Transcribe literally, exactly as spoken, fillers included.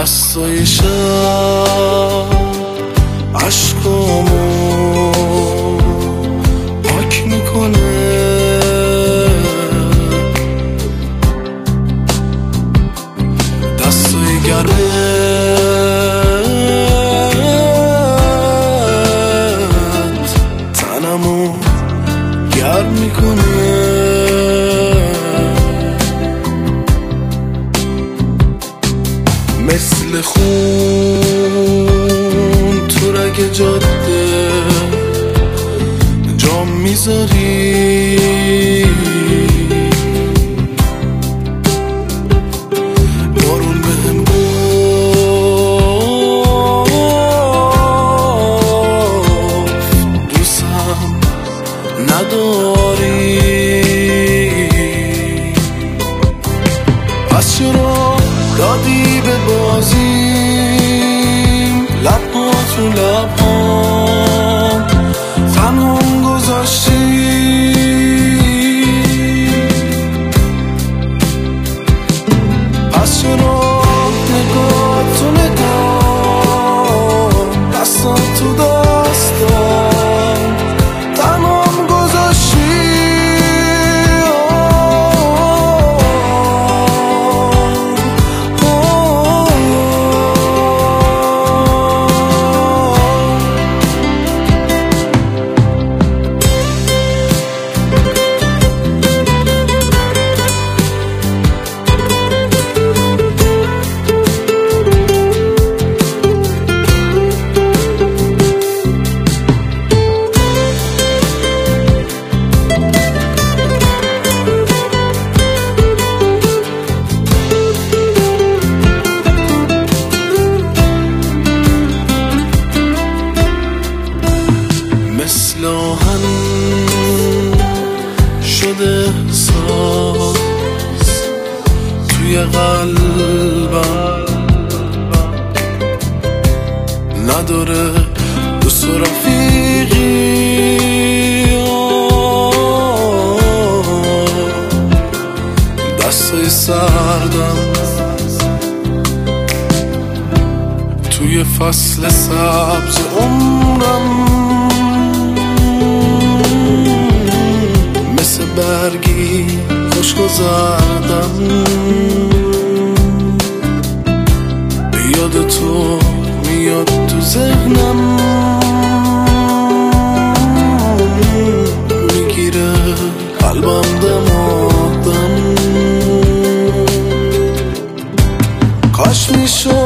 دستای شب عشقامو پاک میکنه، دستای گرمت تنمو گرم میکنه، مثل خون تو رگ جاده جام میذاری، بارون بهم گفت دوستم نداری، پس چرا دادی به بازیم لبها تو لبهام تنهام گذاشتی، پس چرا نگاه تو نگاه دستان تو دستان تنهام گذاشتی، مثل آهن شده احساس توی قلبم، نداره دوست و رفیقی، دستای سردم توی فصل سبز عمرم، مثل برگی خشک و زردم، یاد تو میاد تو ذهنم، میگیره قلبم دمادم، کاش میشد